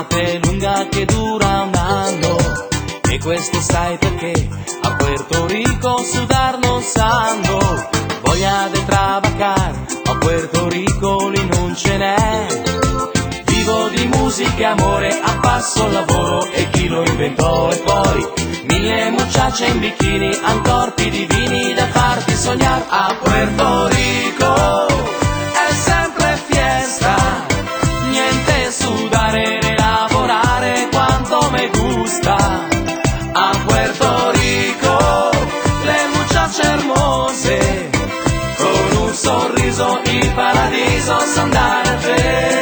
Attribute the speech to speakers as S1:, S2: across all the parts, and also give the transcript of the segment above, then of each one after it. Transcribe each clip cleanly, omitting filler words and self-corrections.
S1: L'estate lunga che dura un anno, e questo sai perché a Puerto Rico sudar non sanno. Voglia de trabacar, a Puerto Rico lì non ce n'è. Vivo di musica e amore, a passo lavoro e chi lo inventò. E poi mille muchache in bikini, han corpi divini da farti sognare. A Puerto Rico è sempre fiesta, niente sudare né lavorare quanto me gusta. A Puerto Rico le muchache hermose, con un sorriso il paradiso s'andare a vedere.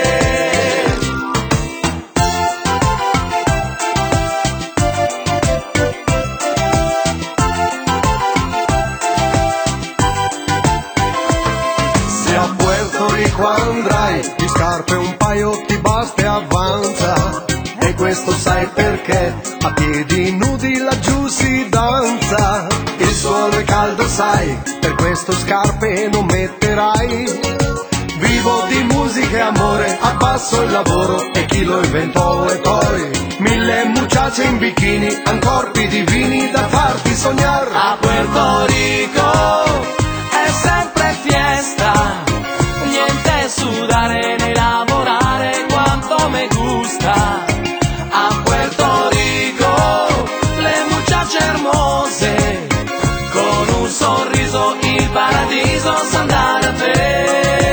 S2: Se a Puerto Rico andrai, di scarpe un paio ti basta e avanza. E questo sai perché, a piedi nudi laggiù si danza. Il suolo è caldo sai, per questo scarpe non metterai. Vivo di musica e amore, abbasso il lavoro e chi lo inventò. E poi mille muchache in bikini, han corpi divini da farti sognare.
S1: A Puerto Rico è sempre fiesta, niente sudare né lavorare quanto me gusta. A Puerto Rico le muchache hermose, con un sorriso il paradiso s'andare a vedere.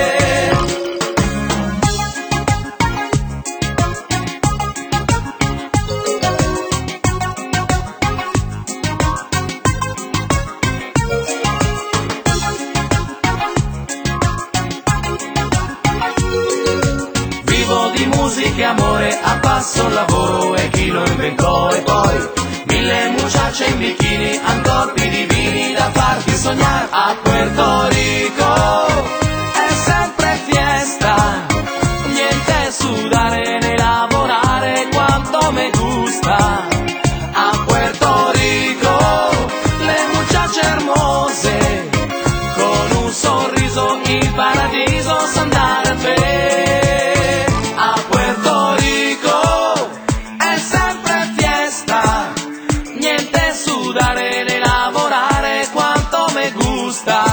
S1: Vivo di musica e amore, a passo lavoro e chi lo inventò. E poi mille muchache in bikini, han corpi divini da farti sognare. A Puerto Rico è sempre fiesta, niente sudare né lavorare quanto me gusta. A Puerto Rico le muchache hermose, con un sorriso il paradiso s'andare a vedere. A Puerto Rico è sempre fiesta, niente sudare né lavorare quanto me gusta.